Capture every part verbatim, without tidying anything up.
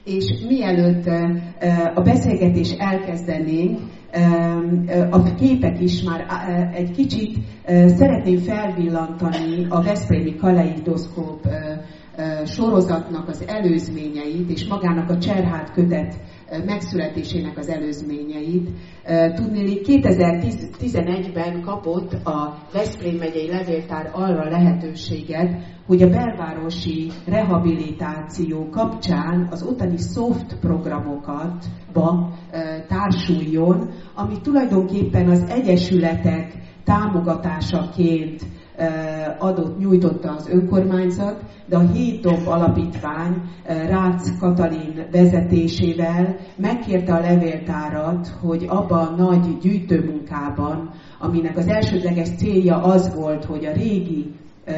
És mielőtt a beszélgetést elkezdenénk, a képek is már egy kicsit szeretném felvillantani a Veszprémi Kaleidoszkóp sorozatnak az előzményeit, és magának a Cserhád kötet megszületésének az előzményeit. Tudnélik, kétezer-tizenegyben kapott a Veszprém megyei levéltár arra lehetőséget, hogy a belvárosi rehabilitáció kapcsán az ottani soft programokat ba társuljon, ami tulajdonképpen az egyesületek támogatásaként adott, nyújtotta az önkormányzat, de a Hét Domb Alapítvány Rácz Katalin vezetésével megkérte a levéltárat, hogy abban a nagy gyűjtőmunkában, aminek az elsődleges célja az volt, hogy a régi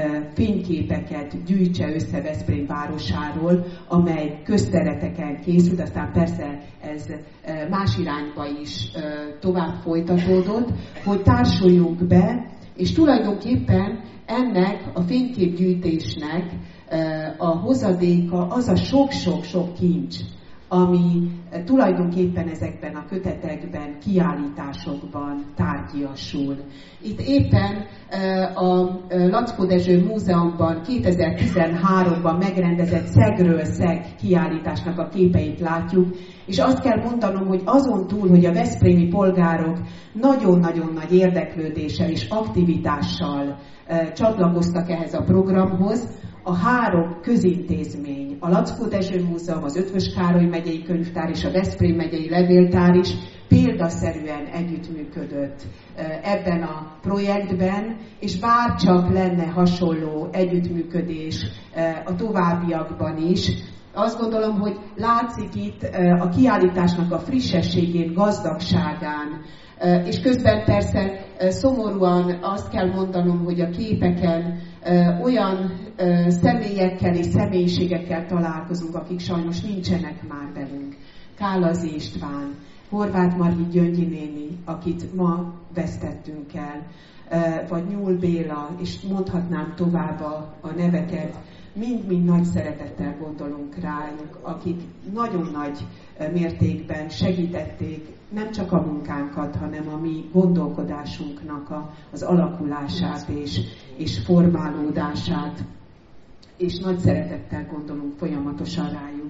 fényképeket gyűjtse össze Veszprém városáról, amely köztereteken készült, aztán persze ez más irányba is tovább folytatódott, hogy társuljunk be, és tulajdonképpen ennek a fényképgyűjtésnek a hozadéka az a sok-sok-sok kincs, ami tulajdonképpen ezekben a kötetekben, kiállításokban tárgyiasul. Itt éppen a Lackó Dezső Múzeumban kétezer-tizenháromban megrendezett Szegről Szeg kiállításnak a képeit látjuk, és azt kell mondanom, hogy azon túl, hogy a veszprémi polgárok nagyon-nagyon nagy érdeklődéssel és aktivitással csatlakoztak ehhez a programhoz, a három közintézmény, a Lackó Dezső Múzeum, az Eötvös Károly megyei könyvtár és a Veszprém megyei levéltár is példaszerűen együttműködött ebben a projektben, és bárcsak lenne hasonló együttműködés a továbbiakban is, azt gondolom, hogy látszik itt a kiállításnak a frissességén, gazdagságán, és közben persze szomorúan azt kell mondanom, hogy a képeken olyan személyekkel és személyiségekkel találkozunk, akik sajnos nincsenek már velünk. Kálazy István, Horváth Margit Gyöngyi néni, akit ma vesztettünk el, vagy Nyúl Béla, és mondhatnám tovább a, a neveket, mind-mind nagy szeretettel gondolunk rájuk, akik nagyon nagy mértékben segítették nem csak a munkánkat, hanem a mi gondolkodásunknak a, az alakulását és, és formálódását, és nagy szeretettel gondolunk folyamatosan rájuk.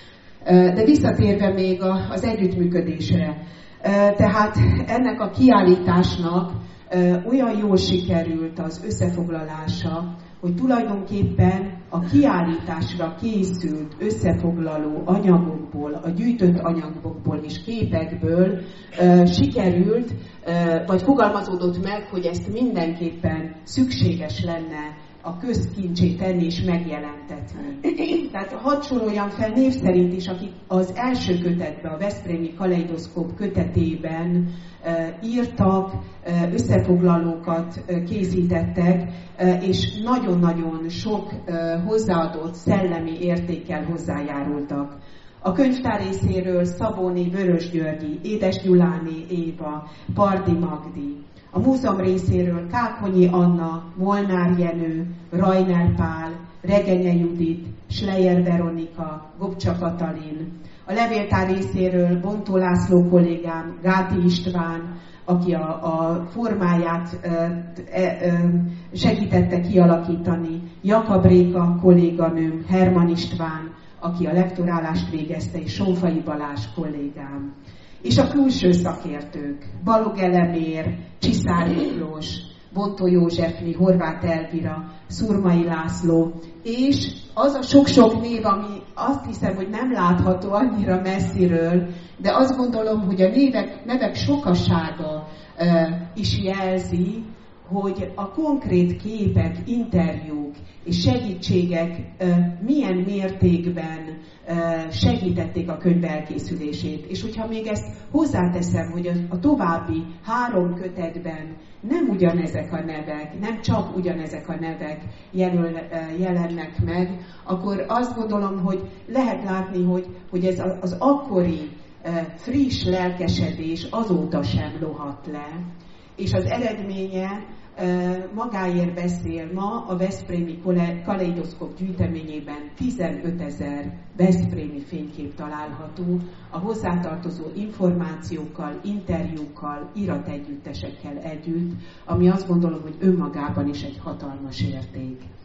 De visszatérve még az együttműködésre, tehát ennek a kiállításnak olyan jól sikerült az összefoglalása, hogy tulajdonképpen a kiállításra készült összefoglaló anyagokból, a gyűjtött anyagokból és képekből uh, sikerült, uh, vagy fogalmazódott meg, hogy ezt mindenképpen szükséges lenne a közkincsé tenni és megjelentetni. Tehát hadd soroljam fel név szerint is, akik az első kötetben, a Veszprémi Kaleidoszkóp kötetében uh, írtak, uh, összefoglalókat uh, készítettek, uh, és nagyon-nagyon sok uh, hozzáadott szellemi értékkel hozzájárultak. A könyvtár részéről Szabóné Vörös Györgyi, Édes Gyuláné Éva, Pardi Magdi. A múzeum részéről Kákonyi Anna, Molnár Jenő, Rajner Pál, Regenye Judit, Schleyer Veronika, Gobcsa Katalin. A levéltár részéről Bontó László kollégám, Gáti István, aki a, a formáját e, e, segítette kialakítani, Jakab Réka kolléganőm, Herman István, aki a lektorálást végezte, és Sonfai Balázs kollégám. És a külső szakértők, Balog Elemér, Csiszár Miklós, Bontó Józsefné, Horváth Elvira, Szurmai László, és az a sok-sok név, ami azt hiszem, hogy nem látható annyira messziről, de azt gondolom, hogy a névek, nevek sokasága e, is jelzi, hogy a konkrét képek, interjúk és segítségek e, milyen mértékben e, segítették a könyv elkészülését. És hogyha még ezt hozzáteszem, hogy a, a további három kötetben nem ugyanezek a nevek, nem csak ugyanezek a nevek jelöl, jelennek meg, akkor azt gondolom, hogy lehet látni, hogy, hogy ez az akkori friss lelkesedés azóta sem lohadt le, És az eredménye magáért beszél. Ma a veszprémi kaleidoszkóp gyűjteményében tizenötezer veszprémi fénykép található, a hozzátartozó információkkal, interjúkkal, irategyüttesekkel együtt, ami azt gondolom, hogy önmagában is egy hatalmas érték.